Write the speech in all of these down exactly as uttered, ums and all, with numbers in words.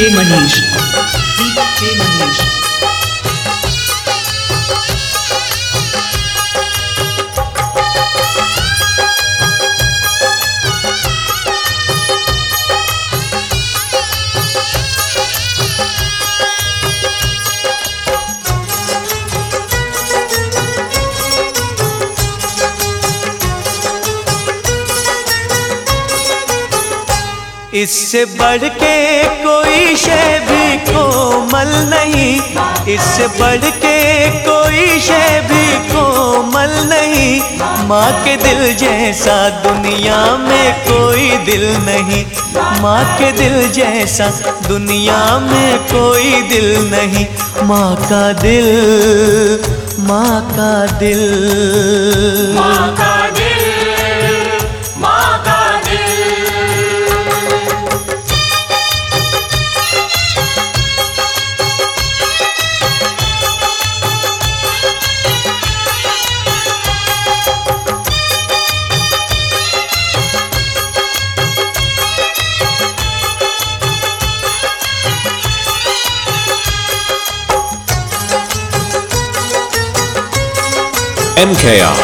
DJ Manish DJ Manish इससे बढ़ के कोई शय भी कोमल नहीं, इससे बढ़ के कोई शय भी कोमल नहीं। माँ के दिल जैसा दुनिया में कोई दिल नहीं, माँ के दिल जैसा दुनिया में कोई दिल नहीं। माँ का दिल, माँ का दिल, माँ का दिल, माँ का दिल। M K R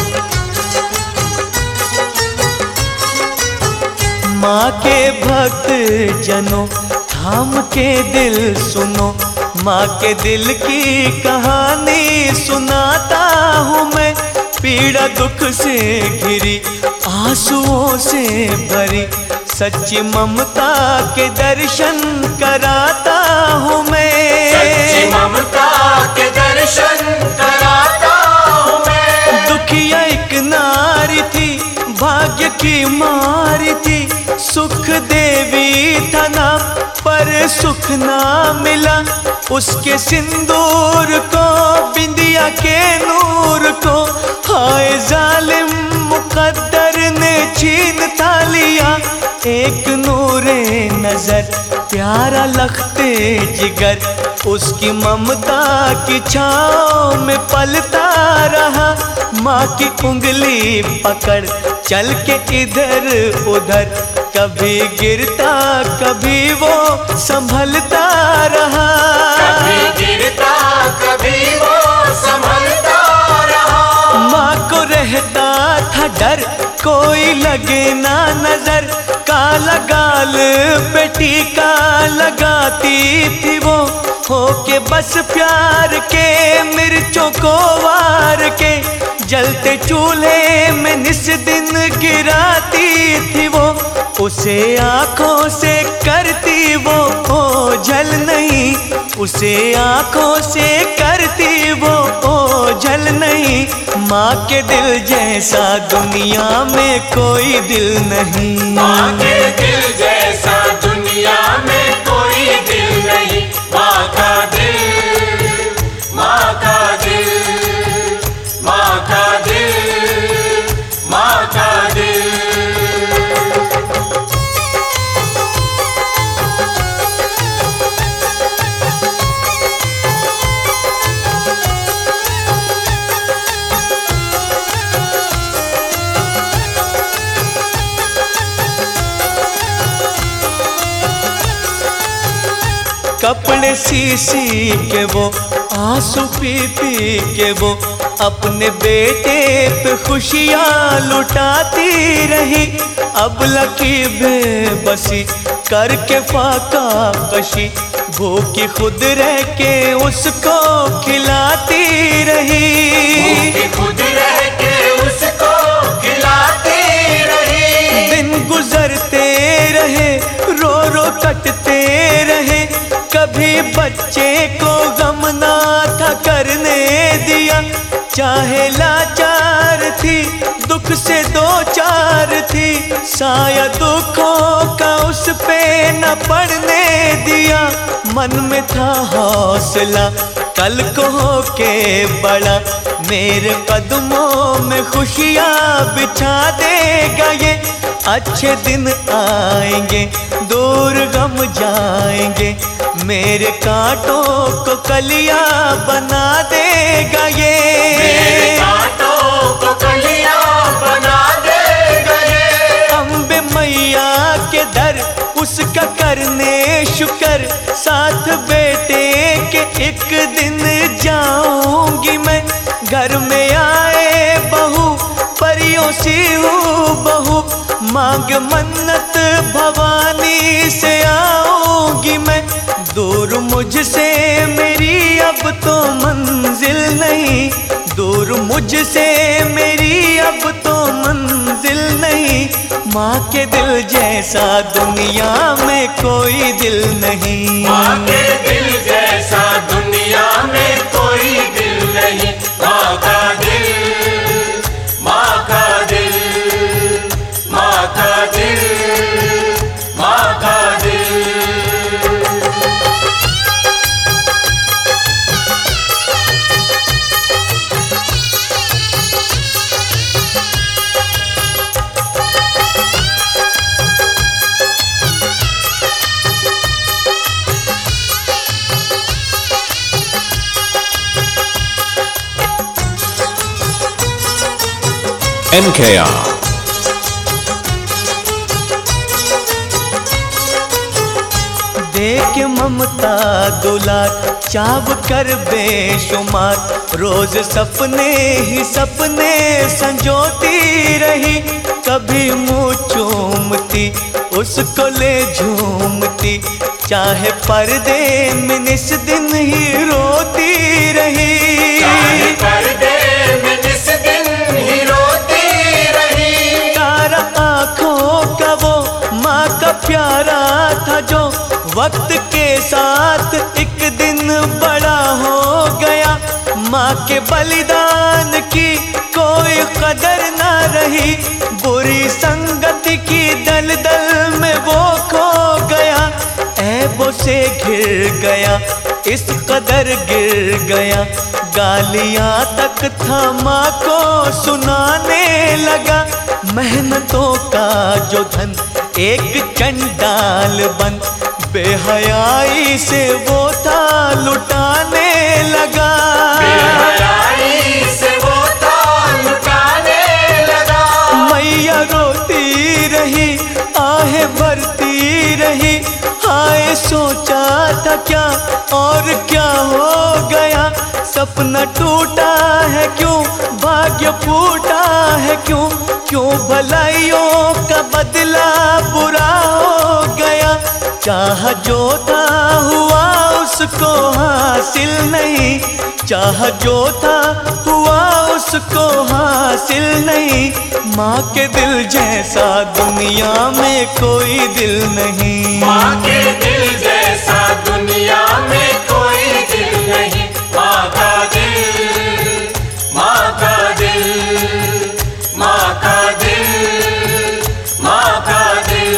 माँ के भक्त जनों थाम के दिल सुनो, माँ के दिल की कहानी सुनाता हूँ मैं। पीड़ा दुख से घिरी आंसुओं से भरी सच्ची ममता के दर्शन कराता हूँ मैं। सच्ची ममता के दर्शन कराता हूँ मैं। दुखिया एक नारी थी भाग्य की मारी थी, सुख देवी था नाम पर सुख ना मिला। उसके सिंदूर को बिंदिया के नूर को हाय जालिम मुकद्दर ने छीन था लिया। एक नूरे नजर प्यारा लखते जिगर उसकी ममता की छाँव में पलता रहा। माँ की उंगली पकड़ चल के इधर उधर, कभी गिरता कभी वो संभलता रहा। कभी गिरता कभी वो संभलता रहा। माँ को रहता था डर कोई लगे ना नजर, काला गाल पे टीका लगाती थी वो, होके बस प्यार के मिर्चों को वार के जलते चूल्हे में निस दिन गिराती थी वो। उसे आंखों से करती वो ओझल नहीं, उसे आंखों से करती वो ओझल नहीं। माँ के दिल जैसा दुनिया में कोई दिल नहीं, माँ के दिल जैसा दुनिया में कोई दिल नहीं। माँ का दिल, माँ का दिल, माँ का दिल, माँ का दिल। कपड़े सी सी के वो आंसू पी पी के वो अपने बेटे पे खुशियाँ लुटाती रही। अबला की बेबसी करके फाका कशी भूखी खुद रह के उसको खिलाती रही। भूखी खुद रह के उसको खिलाती रही। दिन गुजरते रहे रो रो कटते रहे, कभी बच्चे को गम ना था करने दिया। चाहे लाचार थी दुख से दो चार थी, साया दुखों का उस पे न पड़ने दिया। मन में था हौसला कल को होके बड़ा, मेरे कदमों में खुशियाँ बिछा देगा ये। अच्छे दिन आएंगे दूर गम जाएंगे, मेरे कांटों को कलियां बना देगा ये। मेरे कांटों को कलियां बना देगा ये। अम्बे मैया के दर उसका करने शुक्र, दिन जाऊंगी मैं, घर में आए बहू परियों सी हूँ बहू, मांग मन्नत भवानी से आऊंगी मैं। दूर मुझसे मेरी अब तो मंजिल नहीं, दूर मुझसे मेरी अब तो मंजिल नहीं, माँ के दिल जैसा दुनिया में कोई दिल नहीं। माँ के दिल जैसा दुनिया में कोई दिल नहीं। माँ का दिल, माँ का दिल, माँ का दिल, माँ का दिल। M K R देख ममता दुलार चाव कर बेशुमार, रोज सपने ही सपने संजोती रही, कभी मुँह चूमती उसको ले झूमती, चाहे पर्दे में निस दिन ही रोती रही, चाहे पर्दे में निस दिन ही रोती रही। तारा आँखों का वो माँ का प्यारा था जो वक्त के साथ एक दिन बड़ा हो गया, माँ के बलिदान की कोई कदर ना रही, बुरी संगत की दलदल में वो खो गया, ऐबों से घिर गया इस कदर गिर गया, गालियाँ तक था माँ को सुनाने लगा, मेहनतों का जो धन एक चंडाल बन, बेहयाई से वो था लुटाने लगा, बेहयाई से वो था लुटाने लगा। मैया रोती रही आहें भरती रही, हाय सोचा था क्या और क्या हो गया, सपना टूटा है क्यों, भाग्य फूटा है क्यों, क्यों भलाइयों का बदला बुरा हो गया, चाह जो था हुआ उसको हासिल नहीं, चाह जो था हुआ उसको हासिल नहीं, माँ के दिल जैसा दुनिया में कोई दिल नहीं। माँ के दिल जैसा दुनिया में कोई दिल नहीं। माँ का दिल, माँ का दिल, माँ का दिल, माँ का दिल।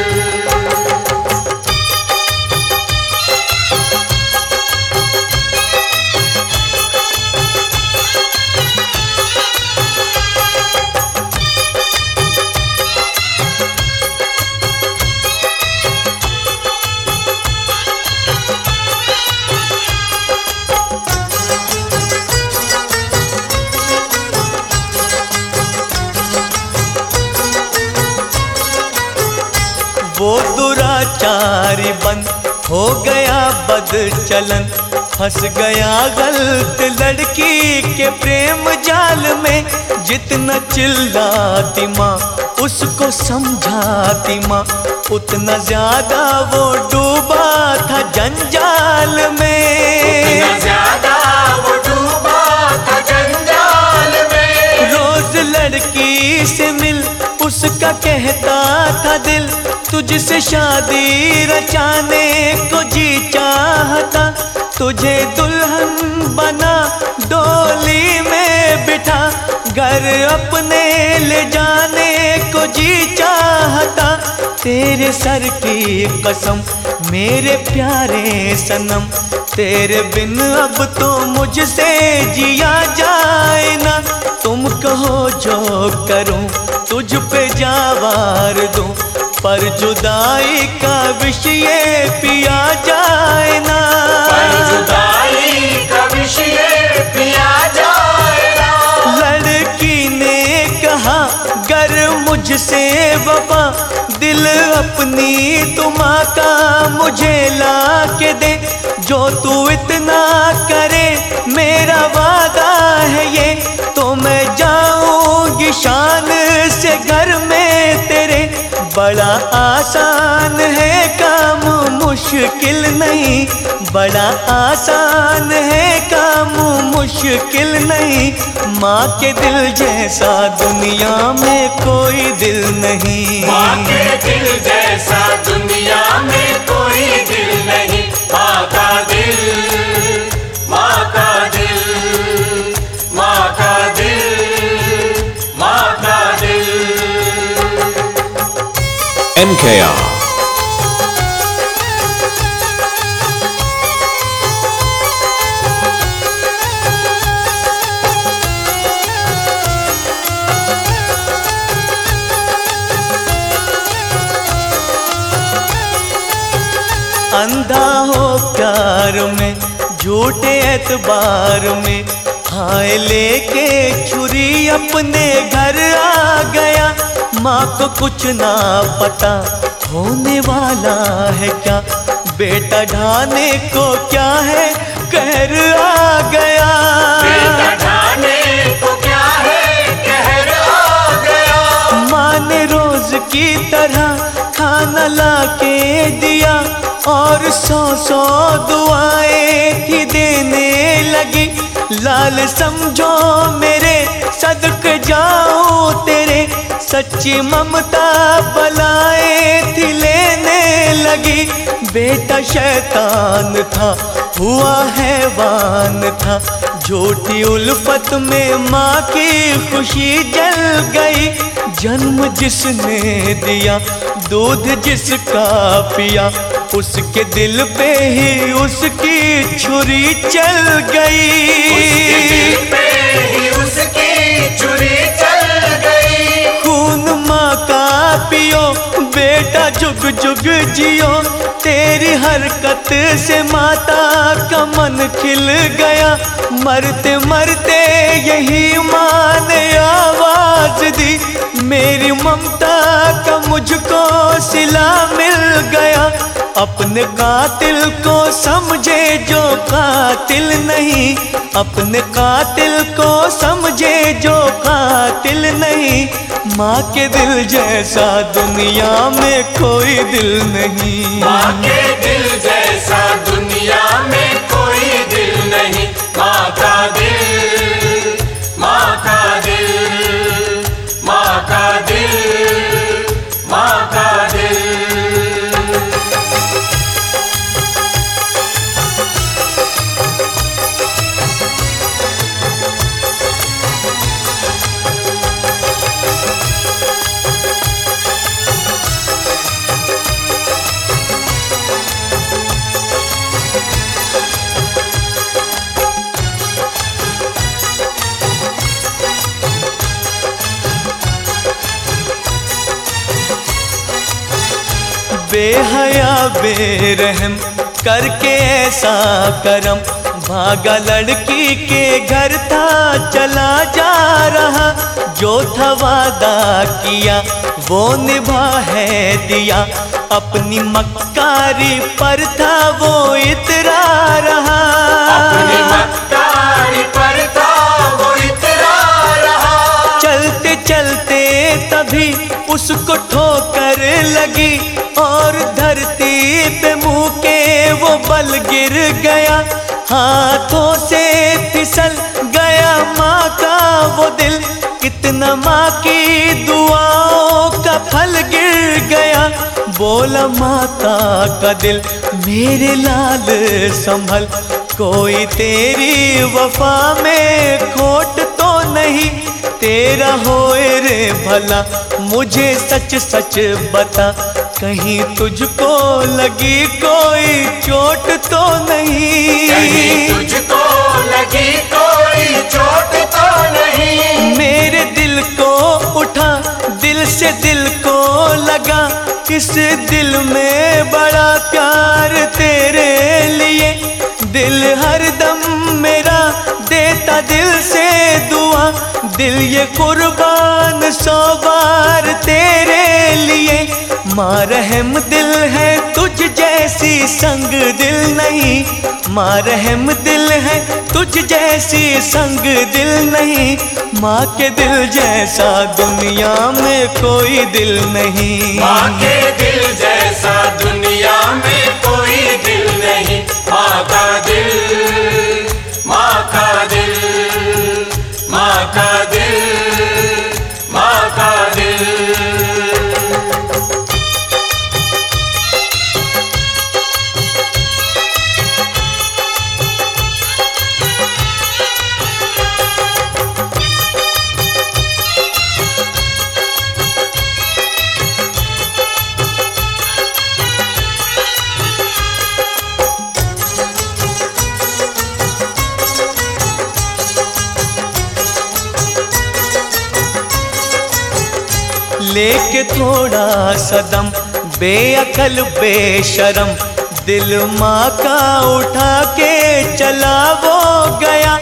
वो दुराचारी बन हो गया बद चलन, फंस गया गलत लड़की के प्रेम जाल में, जितना चिल्लाती माँ उसको समझाती माँ, उतना ज्यादा वो डूबा था जंजाल में, उतना ज्यादा वो डूबा था जंजाल में। रोज लड़की से मिल उसका कहता था दिल, तुझसे शादी रचाने को जी चाहता, तुझे दुल्हन बना डोली में बिठा, घर अपने ले जाने को जी चाहता, तेरे सर की कसम मेरे प्यारे सनम, तेरे बिन अब तो मुझसे जिया जाए ना, तुम कहो जो करूं तुझ पे जावार दूं, पर जुदाई का विषय पिया जाए ना, पर जुदाई का विषय पिया जाए ना। लड़की ने कहा गर मुझसे वफा, दिल अपनी तुम का मुझे ला के दे, जो तू इतना करे मेरा वादा है ये, तो मैं जाऊंगी शान से घर में तेरे। बड़ा आसान है काम मुश्किल नहीं, बड़ा आसान है काम मुश्किल नहीं। माँ के दिल जैसा दुनिया में कोई दिल नहीं, माँ के दिल जैसा दुनिया में कोई दिल नहीं। माँ का दिल, माँ का दिल, माँ का दिल, माँ का दिल। M K R अंधा हो प्यार में झूठे एतबार में, हाय लेके छुरी अपने घर आ गया। माँ को कुछ ना पता होने वाला है क्या, बेटा ढाने को क्या है कहर आ गया। बेटा ढाने को क्या है कहर आ गया। माँ ने रोज की तरह खाना ला के दिया और सौ सौ दुआएं थी देने लगी। लाल समझो मेरे सदक जाऊं तेरे, सच्ची ममता बलाएं थी लेने लगी। बेटा शैतान था हुआ हैवान था, झूठी उल्फत में माँ की खुशी जल गई। जन्म जिसने दिया दूध जिसका पिया, उसके दिल पे ही उसकी छुरी चल गई। उसके दिल पे ही उसकी छुरी चल गई। खून माँ का पियो बेटा जुग जुग जियो, तेरी हरकत से माता का मन खिल गया। मरते मरते यही माँ ने आवाज दी, मेरी ममता का मुझको सिला मिल गया। अपने कातिल को समझे जो कातिल नहीं, अपने कातिल को समझे जो कातिल नहीं। माँ के दिल जैसा दुनिया में कोई दिल नहीं, माँ के दिल जैसा दुनिया में कोई दिल नहीं। माँ का दिल, माँ का दिल, माँ का दिल, माँ का दिल। बेहया बेरहम करके ऐसा करम, भागा लड़की के घर था चला जा रहा। जो था वादा किया वो निभा है दिया, अपनी मक्कारी पर था वो इतरा रहा। अपनी मक्कारी पर था वो इतरा रहा। चलते चलते तभी उसको ठोकर लगी और धरती पे मुंह के वो बल गिर गया। हाथों से फिसल गया माँ का वो दिल, कितना माँ की दुआओं का फल गिर गया। बोला माता का दिल मेरे लाल संभल, कोई तेरी वफा में खोट तो नहीं। तेरा होए रे भला मुझे सच सच बता, कहीं तुझको लगी कोई चोट तो नहीं। कहीं तुझको लगी कोई चोट तो नहीं। मेरे दिल को उठा दिल से दिल को लगा, इस दिल में बड़ा प्यार तेरे लिए। दिल हरदम मेरा देता दिल से दुआ, दिल ये कुर्बान सौ बार तेरे लिए। माँ रहम दिल है तुझ जैसी संग दिल नहीं, माँ रहम दिल है तुझ जैसी संग दिल नहीं, माँ के दिल जैसा दुनिया में कोई दिल नहीं। माँ के दिल जैसा दुनिया में कोई दिल नहीं। माँ का दिल, माँ का दिल, माँ का दिल, माँ का दिल। लेके थोड़ा सदम बेअकल बेशरम, दिल माँ का उठा के चला वो गया,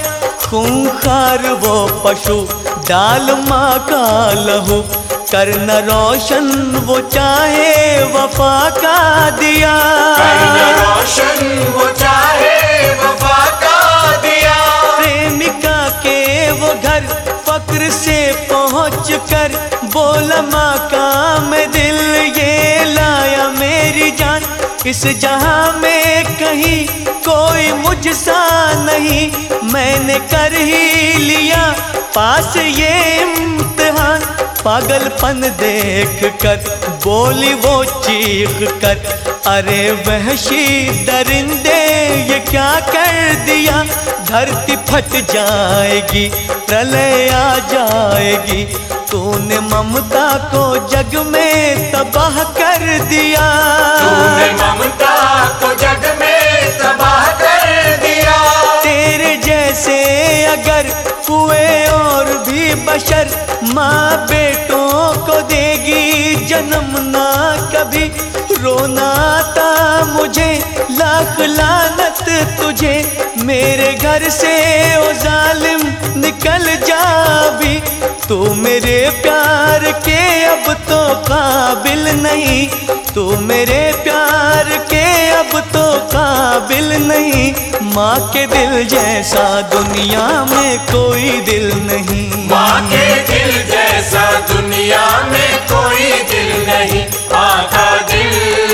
खूंखार वो पशु डाल माँ का लहू, करना रोशन वो चाहे वफा का दिया, करना रोशन वो चाहे वफा का दिया। प्रेमिका के वो घर फक्र से पहुँच कर बोला माँ का मैं दिल ये लाया मेरी जान, इस जहां में कहीं कोई मुझसा नहीं, मैंने कर ही लिया पास ये इम्तिहान। पागलपन देख कर बोली वो चीख कर, अरे वहशी दरिंदे ये क्या कर दिया, धरती फट जाएगी प्रलय आ जाएगी, तूने ममता को जग में तबाह कर दिया, तूने ममता को जग में तबाह कर दिया। तेरे जैसे अगर हुए और भी बशर, माँ बेटों को देगी जन्म ना कभी, रोना आता मुझे लाख लानत तुझे, मेरे घर से ओ जालिम निकल जा भी, तू मेरे प्यार के अब तो काबिल नहीं, तू मेरे प्यार के अब तो काबिल नहीं, माँ के दिल जैसा दुनिया में कोई दिल नहीं। माँ के दिल जैसा दुनिया में कोई दिल नहीं। माँ का दिल,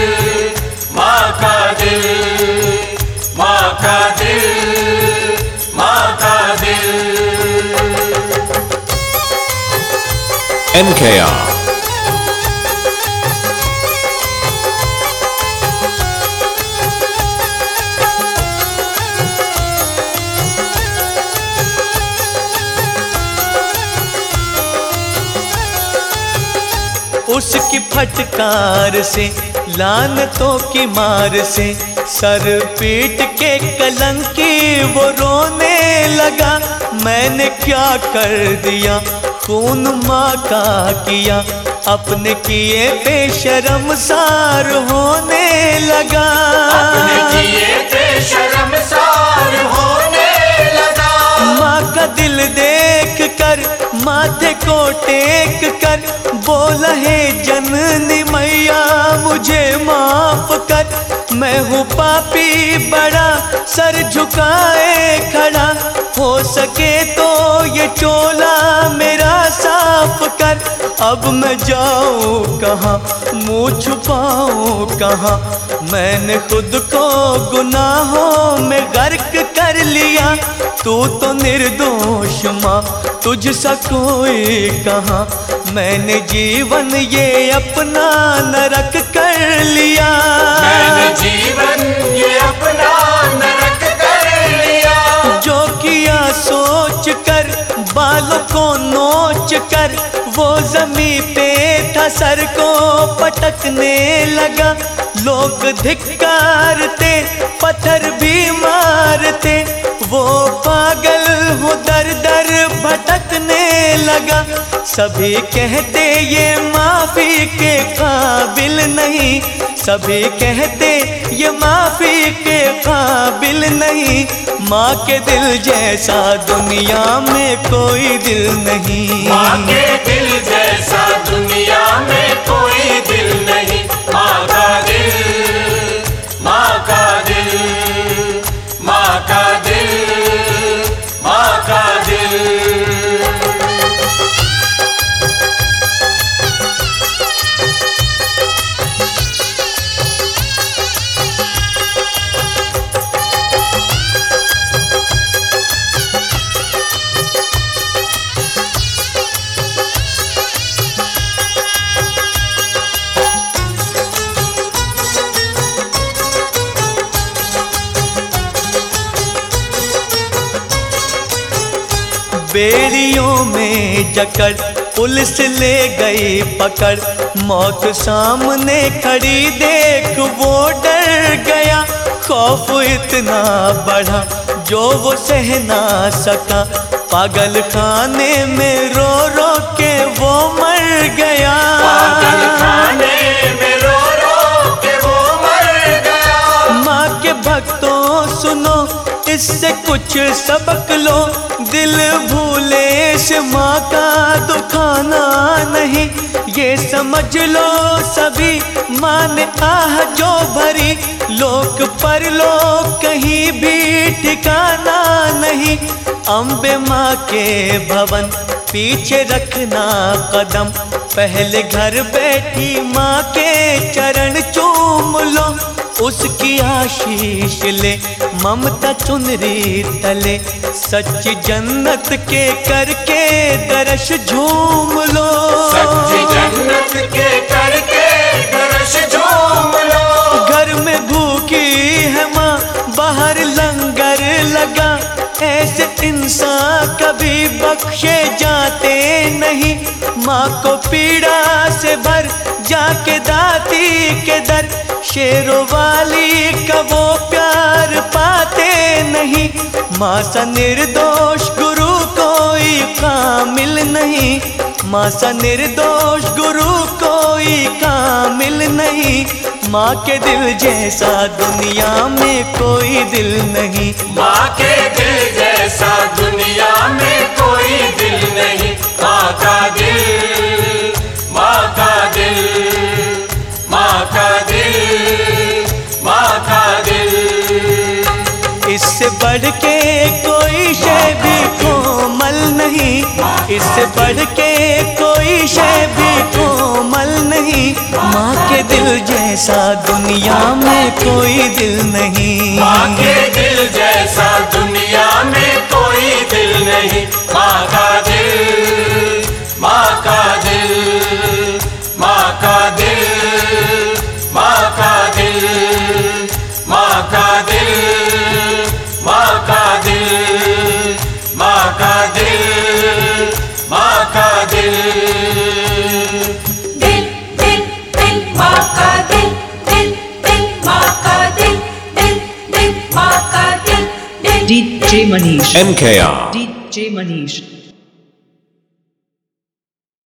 माँ का दिल, माँ का दिल, माँ का दिल। M K R उसकी फटकार से लानतों की मार से सर पीट के कलंकी वो रोने लगा, मैंने क्या कर दिया खून माँ का किया, अपने किए बेशर्म सार होने लगा, अपने किए बेशर्मसार होने लगा। माँ का दिल देख कर माथे को टेक कर बोला है जननी मैया मुझे माफ कर, मैं हूँ पापी बड़ा सर झुकाए खड़ा, हो सके तो ये चोला मेरा साफ कर, अब मैं जाऊँ कहाँ मुँह छुपाऊँ कहाँ, मैंने खुद को गुनाहों में गर्क कर लिया, तू तो निर्दोष माँ तुझसा कोई कहाँ, मैंने जीवन ये अपना नरक कर लिया, मैंने जीवन ये अपना नरक कर लिया। जो किया सोच कर बालों को नोच कर, वो जमी पे था सर को पटकने लगा, लोग धिक्कारते पत्थर भी मारते, वो पागल हो दर दर भटकने लगा, सभी कहते ये माफी के काबिल नहीं, सभी कहते ये माफी के काबिल नहीं, माँ के दिल जैसा दुनिया में कोई दिल नहीं। माँ के दिल जैसा दुनिया में कोई दिल नहीं। बेड़ियों में जकड़ पुलिस ले गई पकड़। मौत सामने खड़ी देख वो डर गया, खौफ इतना बढ़ा जो वो सह ना सका। पागल खाने में रो रो के वो मर गया, पागल खाने में रो रो के वो मर गया। माँ के भक्तों सुनो इससे कुछ सबक लो, दिल भूले से माँ का दुखाना नहीं। ये समझ लो सभी माँ ने आह जो भरी, लोक पर लोक कहीं भी ठिकाना नहीं। अम्बे माँ के भवन पीछे रखना कदम, पहले घर बैठी माँ के चरण चूम लो। उसकी आशीष ले ममता चुनरी तले, सच्ची जन्नत के करके दर्श झूम लो। सच्ची जन्नत के करके दर्श झूम लो। घर में भूखी है माँ बाहर लंगर लगा, ऐसे इंसान कभी बख्शे जाते नहीं। माँ को पीड़ा से भर जाके दाती के दर, शेरों वाली का वो प्यार पाते नहीं। माँ सा निर्दोष गुरु कोई कामिल नहीं, माँ सा निर्दोष गुरु कोई कामिल नहीं। माँ के दिल जैसा दुनिया में कोई दिल नहीं, माँ के दिल जैसा दुनिया में कोई दिल नहीं। माँ का दिल, माँ का दिल, माँ का दिल, माँ का दिल। इससे बढ़ के कोई शय भी कोमल नहीं, इससे बढ़ के कोई शय भी कोमल नहीं। माँ के दिल जैसा दुनिया में कोई दिल नहीं, माँ के दिल जैसा दुनिया में कोई दिल नहीं। माँ का दिल, माँ का दिल, माँ का दिल, माँ का दिल, माँ का दिल, माँ का दिल, माँ का दिल, माँ का दिल। दिल दिल दिल माँ का दिल, दिल दिल माँ का दिल, दिल दिल माँ का दिल, दिल D J Manish. M K R. D J Manish.